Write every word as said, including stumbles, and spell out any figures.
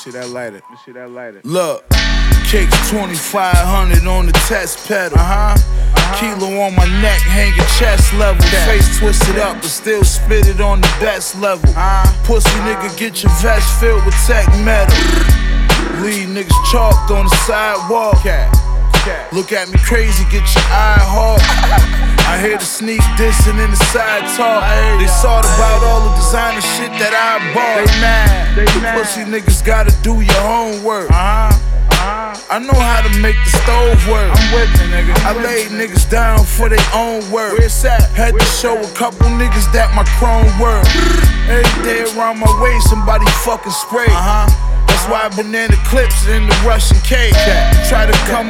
see that lighter. Let me see that lighter. Look, kicks twenty-five hundred on the test pedal. Uh-huh. Uh-huh. Kilo on my neck, hanging chest level. Yeah. Face twisted up, but still spit it on the best level. Uh-huh. Pussy nigga, get your vest filled with tech metal. Leave niggas chalked on the sidewalk. Yeah. Yeah. Look at me crazy, get your eye hawk. I hear the sneak dissing in the side talk. They thought about all the designer shit that I bought. They mad, they mad. Pussy niggas gotta do your homework. Uh-huh. Uh-huh. I know how to make the stove work. I'm with it, nigga. I laid niggas down for their own work. Where's that? Had to show a couple niggas that my chrome work. Every day around my way, somebody fucking spray. Uh-huh. That's why banana clips in the Russian cake. Try to come